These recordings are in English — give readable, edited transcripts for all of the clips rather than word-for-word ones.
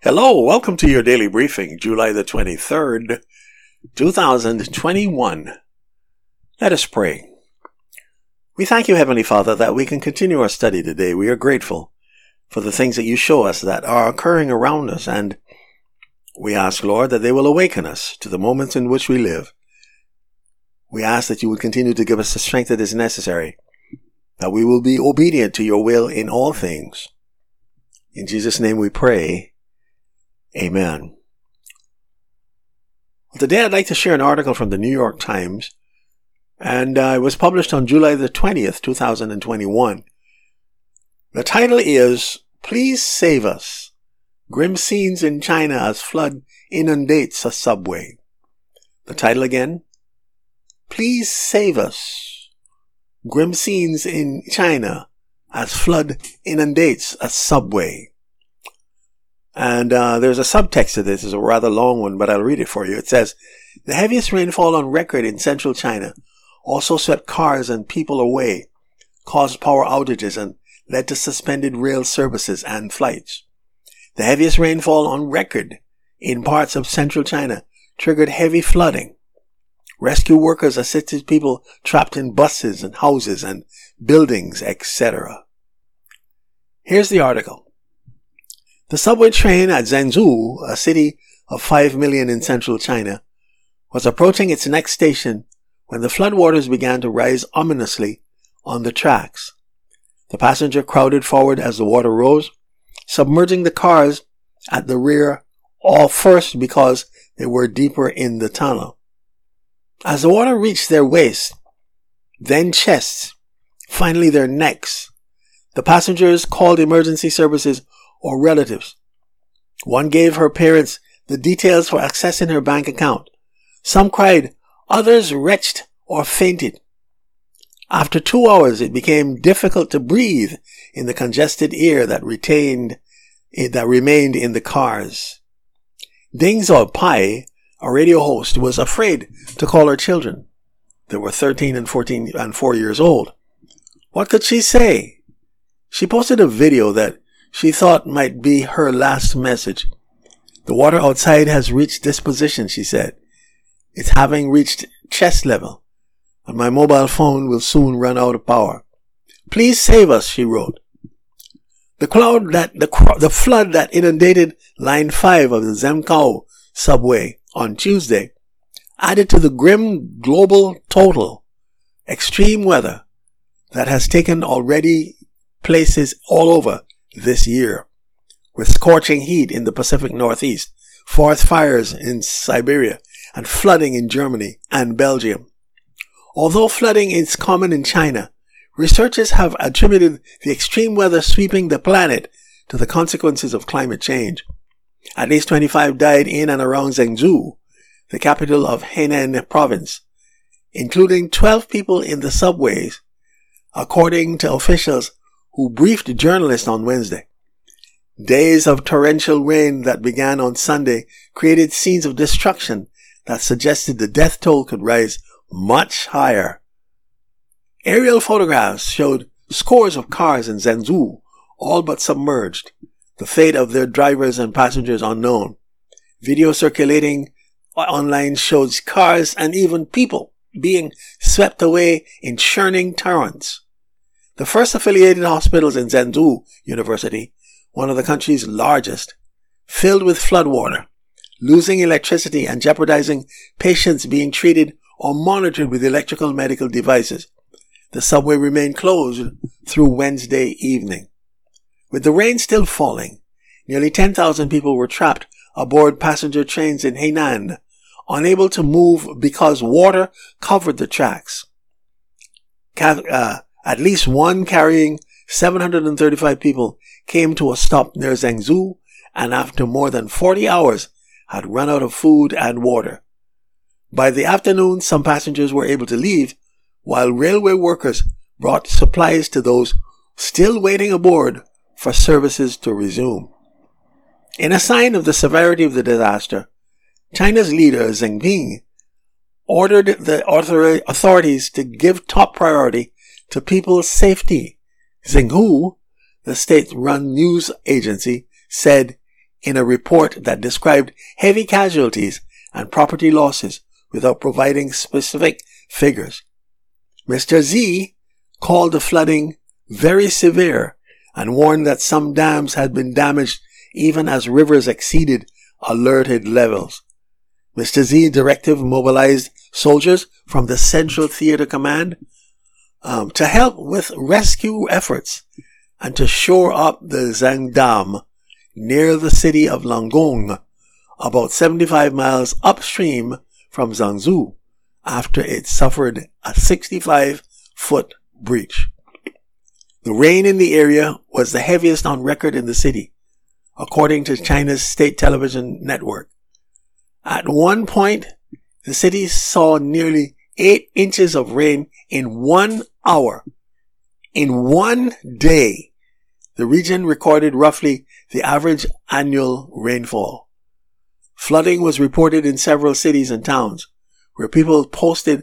Hello, welcome to your daily briefing, July the 23rd, 2021. Let us pray. We thank you, Heavenly Father, that we can continue our study today. We are grateful for the things that you show us that are occurring around us, and we ask, Lord, that they will awaken us to the moments in which we live. We ask that you would continue to give us the strength that is necessary, that we will be obedient to your will in all things. In Jesus' name we pray. Amen. Today I'd like to share an article from the New York Times, and it was published on July the 20th, 2021. The title is, Please Save Us. Grim Scenes in China as Flood Inundates a Subway. The title again, Please Save Us. Grim Scenes in China as Flood Inundates a Subway. And there's a subtext to this. It's a rather long one, but I'll read it for you. It says, the heaviest rainfall on record in central China also swept cars and people away, caused power outages, and led to suspended rail services and flights. The heaviest rainfall on record in parts of central China triggered heavy flooding. Rescue workers assisted people trapped in buses and houses and buildings, etc. Here's the article. The subway train at Zhengzhou, a city of 5 million in central China, was approaching its next station when the floodwaters began to rise ominously on the tracks. The passenger crowded forward as the water rose, submerging the cars at the rear, all first because they were deeper in the tunnel. As the water reached their waists, then chests, finally their necks, the passengers called emergency services or relatives. One gave her parents the details for accessing her bank account. Some cried, others retched or fainted. After 2 hours, it became difficult to breathe in the congested air that remained in the cars. Ding Zhao Pai, a radio host, was afraid to call her children. They were 13 and 14 and 4 years old. What could she say? She posted a video that she thought might be her last message. The water outside has reached this position, she said. It's having reached chest level, and my mobile phone will soon run out of power. Please save us, she wrote. The flood that inundated Line 5 of the Zhengzhou subway on Tuesday added to the grim global total extreme weather that has taken already places all over this year, with scorching heat in the Pacific Northeast, forest fires in Siberia, and flooding in Germany and Belgium. Although flooding is common in China, researchers have attributed the extreme weather sweeping the planet to the consequences of climate change. At least 25 died in and around Zhengzhou, the capital of Henan province, including 12 people in the subways, according to officials who briefed journalists on Wednesday. Days of torrential rain that began on Sunday created scenes of destruction that suggested the death toll could rise much higher. Aerial photographs showed scores of cars in Zhengzhou all but submerged, the fate of their drivers and passengers unknown. Video circulating online shows cars and even people being swept away in churning torrents. The first affiliated hospitals in Zhengzhou University, one of the country's largest, filled with floodwater, losing electricity and jeopardizing patients being treated or monitored with electrical medical devices. The subway remained closed through Wednesday evening. With the rain still falling, nearly 10,000 people were trapped aboard passenger trains in Henan, unable to move because water covered the tracks. At least one carrying 735 people came to a stop near Zhengzhou, and after more than 40 hours had run out of food and water. By the afternoon, some passengers were able to leave, while railway workers brought supplies to those still waiting aboard for services to resume. In a sign of the severity of the disaster, China's leader, Xi Jinping, ordered the authorities to give top priority to people's safety. Xinhua, the state-run news agency, said in a report that described heavy casualties and property losses without providing specific figures. Mr. Xi called the flooding very severe and warned that some dams had been damaged even as rivers exceeded alerted levels. Mr. Xi's directive mobilized soldiers from the Central Theater Command to help with rescue efforts and to shore up the Zhang Dam near the city of Langong, about 75 miles upstream from Zhangzhou, after it suffered a 65-foot breach. The rain in the area was the heaviest on record in the city, according to China's state television network. At one point, the city saw nearly 8 inches of rain in 1 hour. In 1 day, the region recorded roughly the average annual rainfall. Flooding was reported in several cities and towns, where people posted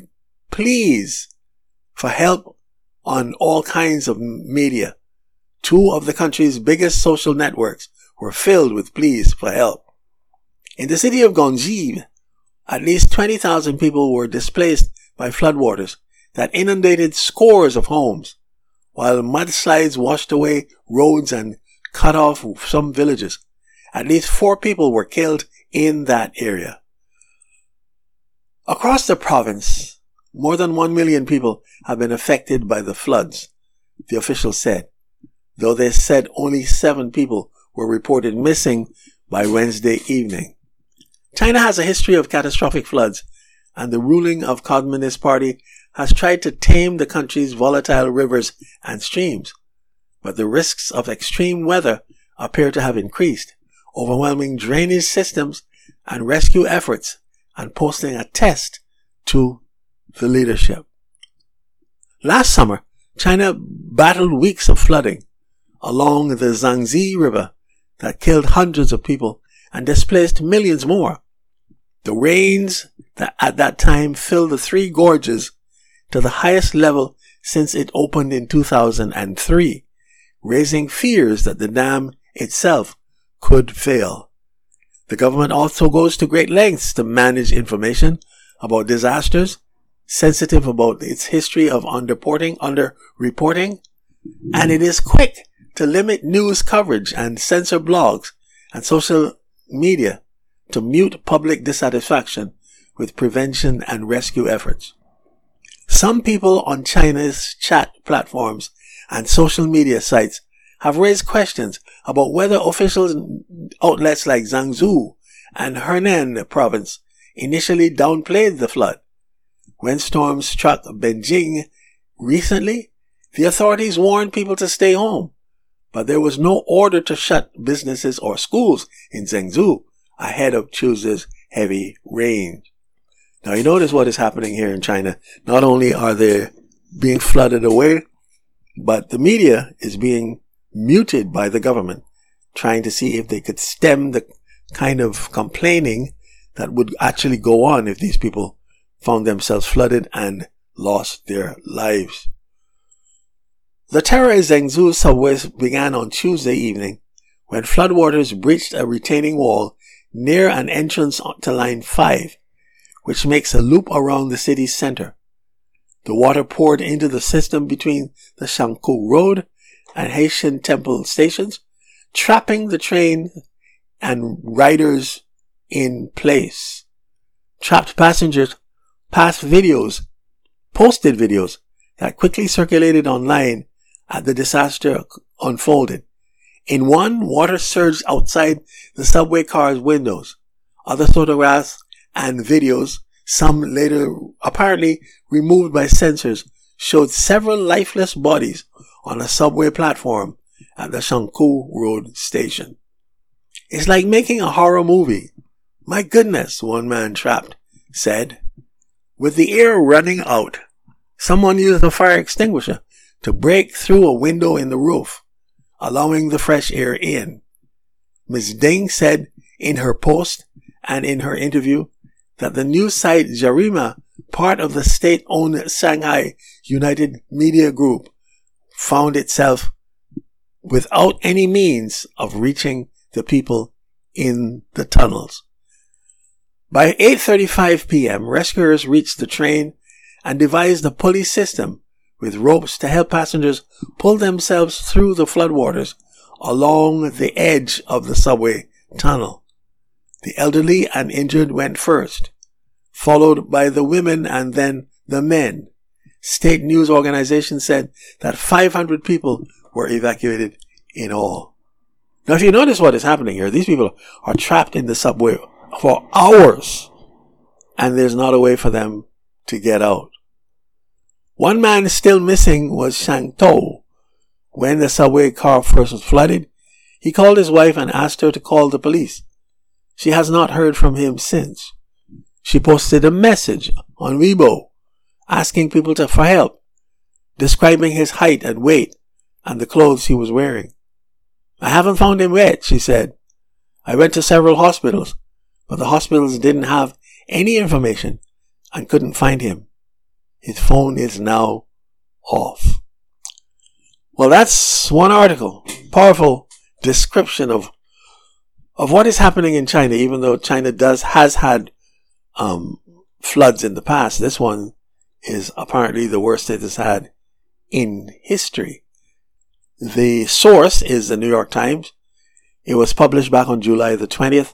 pleas for help on all kinds of media. 2 of the country's biggest social networks were filled with pleas for help. In the city of Gongji, at least 20,000 people were displaced by floodwaters that inundated scores of homes, while mudslides washed away roads and cut off some villages. At least 4 people were killed in that area. Across the province, more than 1 million people have been affected by the floods, the officials said, though they said only 7 people were reported missing by Wednesday evening. China has a history of catastrophic floods, and the ruling of Communist Party has tried to tame the country's volatile rivers and streams. But the risks of extreme weather appear to have increased, overwhelming drainage systems and rescue efforts, and posing a test to the leadership. Last summer, China battled weeks of flooding along the Yangtze River that killed hundreds of people and displaced millions more. The rains that at that time filled the 3 gorges to the highest level since it opened in 2003, raising fears that the dam itself could fail. The government also goes to great lengths to manage information about disasters, sensitive about its history of underreporting, and it is quick to limit news coverage and censor blogs and social media to mute public dissatisfaction with prevention and rescue efforts. Some people on China's chat platforms and social media sites have raised questions about whether official outlets like Zhangzhou and Henan province initially downplayed the flood. When storms struck Beijing recently, the authorities warned people to stay home, but there was no order to shut businesses or schools in Zhengzhou ahead of Tuesday's heavy rain. Now you notice what is happening here in China. Not only are they being flooded away, but the media is being muted by the government, trying to see if they could stem the kind of complaining that would actually go on if these people found themselves flooded and lost their lives. The terror in Zhengzhou subways began on Tuesday evening when floodwaters breached a retaining wall near an entrance to Line 5, which makes a loop around the city's center. The water poured into the system between the Shangkou Road and Heishan Temple stations, trapping the train and riders in place. Trapped passengers posted videos that quickly circulated online as the disaster unfolded. In one, water surged outside the subway car's windows. Other photographs and videos, some later apparently removed by censors, showed several lifeless bodies on a subway platform at the Shangkou Road station. It's like making a horror movie. My goodness, one man trapped said. With the air running out, someone used a fire extinguisher to break through a window in the roof, allowing the fresh air in. Ms. Deng said in her post and in her interview that the news site Jarima, part of the state-owned Shanghai United Media Group, found itself without any means of reaching the people in the tunnels. By 8:35 p.m., rescuers reached the train and devised a pulley system with ropes to help passengers pull themselves through the floodwaters along the edge of the subway tunnel. The elderly and injured went first, followed by the women and then the men. State news organizations said that 500 people were evacuated in all. Now, if you notice what is happening here, these people are trapped in the subway for hours, and there's not a way for them to get out. One man still missing was Shang To. When the subway car first was flooded, he called his wife and asked her to call the police. She has not heard from him since. She posted a message on Weibo asking people for help, describing his height and weight and the clothes he was wearing. "I haven't found him yet," she said. "I went to several hospitals, but the hospitals didn't have any information and couldn't find him. His phone is now off." Well, that's one article. Powerful description of what is happening in China, even though China has had floods in the past. This one is apparently the worst it has had in history. The source is the New York Times. It was published back on July the 20th,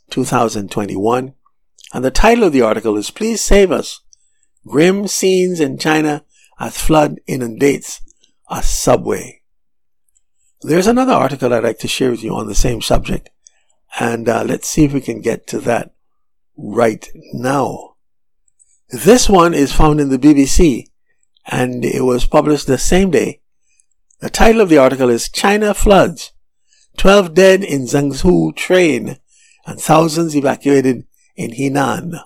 2021. And the title of the article is "Please Save Us. Grim Scenes in China as Flood Inundates a Subway." There's another article I'd like to share with you on the same subject. And let's see if we can get to that right now. This one is found in the BBC, and it was published the same day. The title of the article is "China Floods. 12 Dead in Zhengzhou Train and Thousands Evacuated in Henan."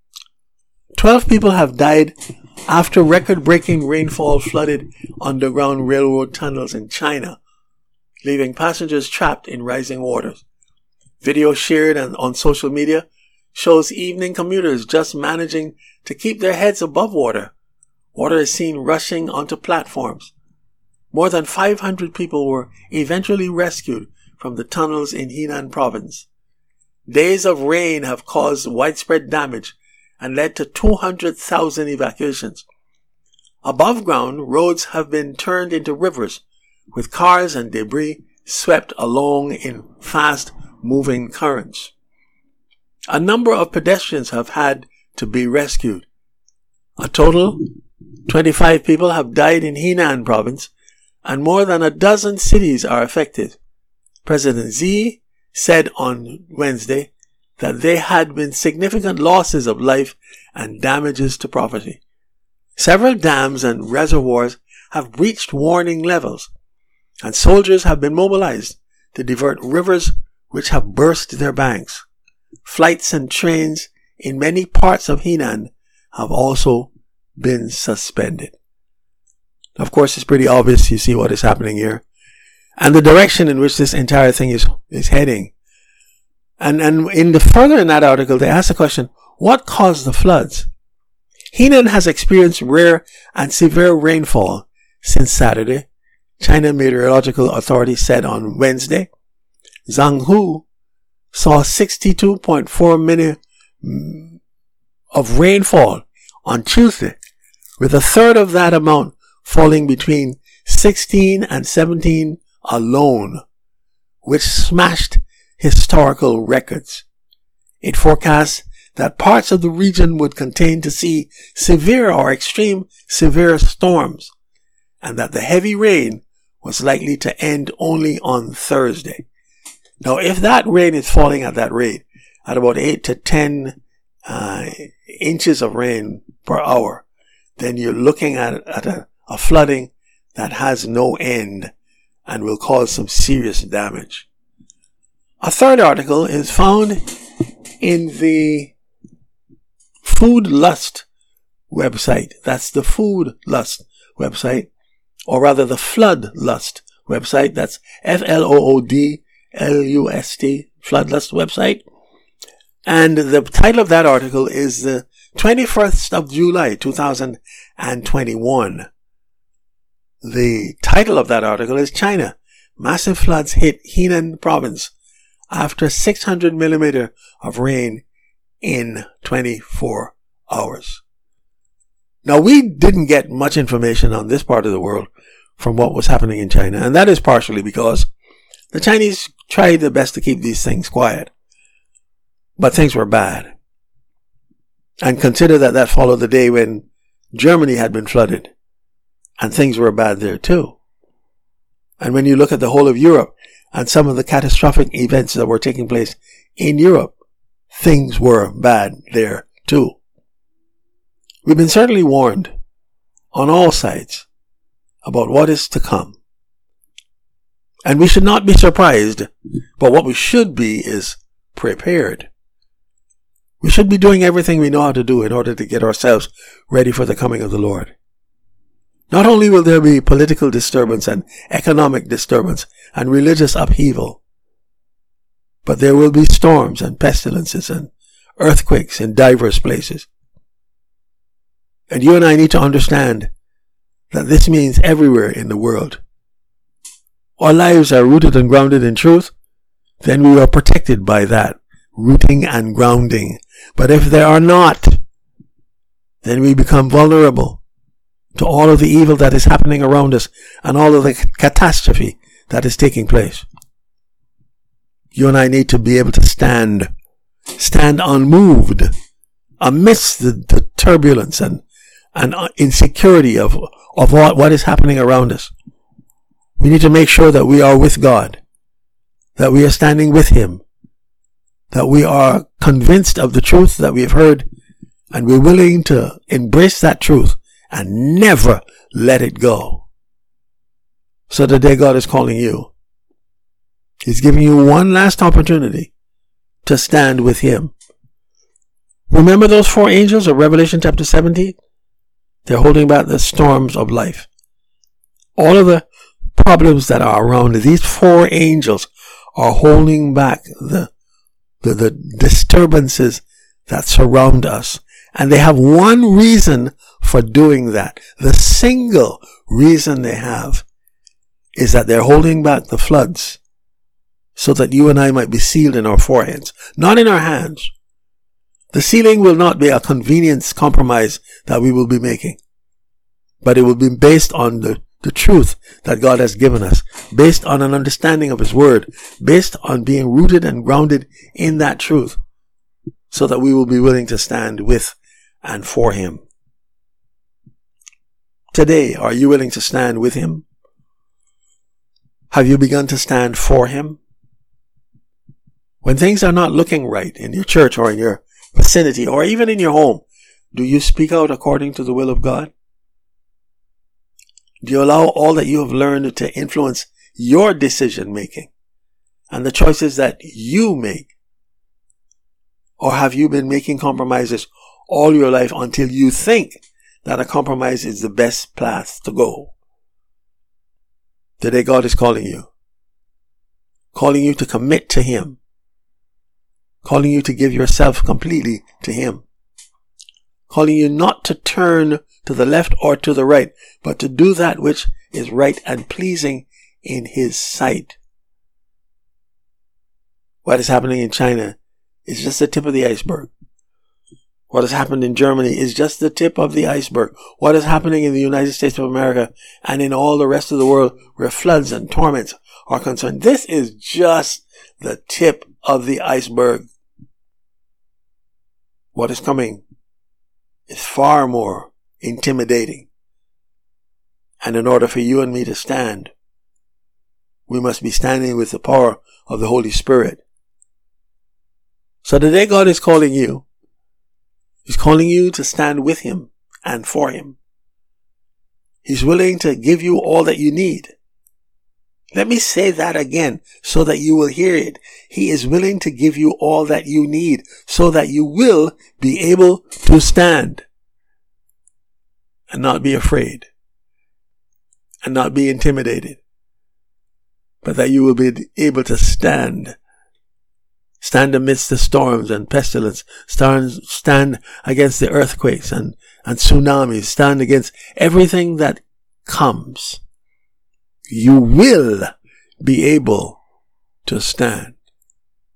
12 people have died after record-breaking rainfall flooded underground railroad tunnels in China, leaving passengers trapped in rising waters. Video shared on social media shows evening commuters just managing to keep their heads above water. Water is seen rushing onto platforms. More than 500 people were eventually rescued from the tunnels in Henan province. Days of rain have caused widespread damage and led to 200,000 evacuations. Above ground, roads have been turned into rivers, with cars and debris swept along in fast-moving currents. A number of pedestrians have had to be rescued. A total 25 people have died in Henan province, and more than a dozen cities are affected. President Xi said on Wednesday that there had been significant losses of life and damages to property. Several dams and reservoirs have reached warning levels, and soldiers have been mobilized to divert rivers which have burst their banks. Flights and trains in many parts of Henan have also been suspended. Of course, it's pretty obvious. You see what is happening here, and the direction in which this entire thing is heading. And further in that article, they ask the question, what caused the floods? Henan has experienced rare and severe rainfall since Saturday, China Meteorological Authority said on Wednesday. Zhengzhou saw 62.4 minutes of rainfall on Tuesday, with a third of that amount falling between 16 and 17 alone, which smashed historical records. It forecasts that parts of the region would continue to see severe or extreme severe storms, and that the heavy rain was likely to end only on Thursday. Now, if that rain is falling at that rate, at about 8 to 10 inches of rain per hour, then you're looking at a flooding that has no end and will cause some serious damage. A third article is found in the Food Lust website. That's the Food Lust website, or rather the Flood Lust website. That's FLOODLUST, Floodlust website. And the title of that article is the 21st of July, 2021. The title of that article is "China. Massive floods hit Henan province after 600 millimeter of rain in 24 hours. Now, we didn't get much information on this part of the world from what was happening in China, and that is partially because the Chinese tried their best to keep these things quiet. But things were bad. And consider that followed the day when Germany had been flooded, and things were bad there too. And when you look at the whole of Europe and some of the catastrophic events that were taking place in Europe, things were bad there too. We've been certainly warned on all sides about what is to come. And we should not be surprised, but what we should be is prepared. We should be doing everything we know how to do in order to get ourselves ready for the coming of the Lord. Not only will there be political disturbance and economic disturbance and religious upheaval, but there will be storms and pestilences and earthquakes in diverse places. And you and I need to understand that this means everywhere in the world. Our lives are rooted and grounded in truth, then we are protected by that rooting and grounding. But if they are not, then we become vulnerable to all of the evil that is happening around us and all of the catastrophe that is taking place. You and I need to be able to stand unmoved amidst the turbulence and insecurity of what is happening around us. We need to make sure that we are with God, that we are standing with Him, that we are convinced of the truth that we have heard, and we're willing to embrace that truth and never let it go. So today God is calling you. He's giving you one last opportunity to stand with Him. Remember those 4 angels of Revelation chapter 17? They're holding back the storms of life. All of the problems that are around, these 4 angels are holding back the disturbances that surround us. And they have one reason for doing that. The single reason they have is that they're holding back the floods so that you and I might be sealed in our foreheads, not in our hands. The sealing will not be a convenience compromise that we will be making, but it will be based on the truth that God has given us, based on an understanding of His Word, based on being rooted and grounded in that truth, so that we will be willing to stand with and for Him. Today, are you willing to stand with Him? Have you begun to stand for Him? When things are not looking right in your church or in your vicinity or even in your home, do you speak out according to the will of God? Do you allow all that you have learned to influence your decision making and the choices that you make? Or have you been making compromises all your life until you think that a compromise is the best path to go? Today God is calling you to commit to Him, calling you to give yourself completely to Him, calling you not to turn to the left or to the right, but to do that which is right and pleasing in His sight. What is happening in China is just the tip of the iceberg. What has happened in Germany is just the tip of the iceberg. What is happening in the United States of America and in all the rest of the world where floods and torments are concerned, this is just the tip of the iceberg. What is coming is far more intimidating. And in order for you and me to stand, we must be standing with the power of the Holy Spirit. So today God is calling you. He's calling you to stand with Him and for Him. He's willing to give you all that you need. Let me say that again so that you will hear it. He is willing to give you all that you need so that you will be able to stand and not be afraid and not be intimidated, but that you will be able to stand amidst the storms and pestilence, stand against the earthquakes and tsunamis, stand against everything that comes. You will be able to stand.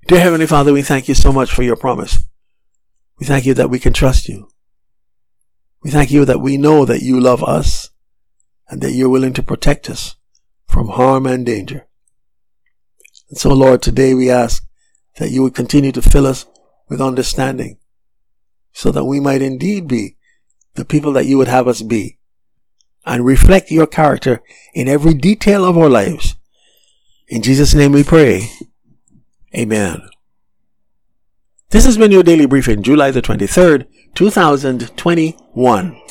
Dear Heavenly Father, we thank you so much for your promise. We thank you that we can trust you. We thank you that we know that you love us and that you're willing to protect us from harm and danger. And so, Lord, today we ask that you would continue to fill us with understanding so that we might indeed be the people that you would have us be and reflect your character in every detail of our lives. In Jesus' name we pray. Amen. This has been your daily briefing, July the 23rd, 2021.